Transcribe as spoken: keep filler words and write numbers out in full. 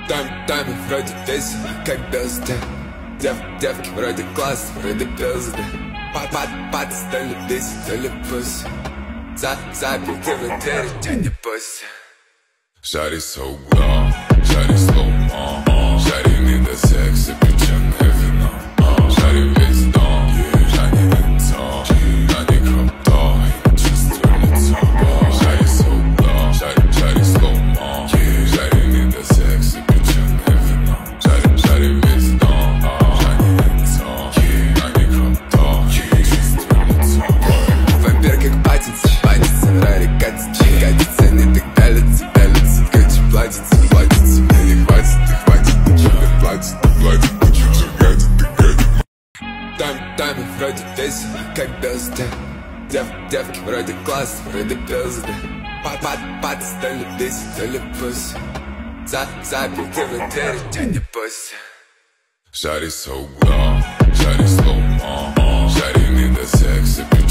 Там, там вроде весело, как звезды. Дев, девки вроде класс, вроде звезды. Пат, пат, пат, то ли писи, то ли пусть. За, за объективы двери, тянет пусть. Шари со угла, шари слоумо, шари не до секса, печеное вино. Шари весь дом, шари лицо, на не круто, и чувствую лицо. Шари со угла, шари, шари слоумо, шари не до секса, печеное вино. Шари, шари весь дом, шари лицо, на не круто, и чувствую лицо. Вампир как патится, патится, Феррари катится, катится, не так далится, далится. Платится, платится, мне не хватит, не хватит, ничего не платит, не платит, ничего же гадит, не гадит. Там, там вроде весело, как звезды. Дев, девки вроде класс, вроде звезды. Пат, пат, пат, то ли писи, то ли пусть. За, за объективы двери, тянет пусть. Шари со угла, шари слоумо, шари не до секса.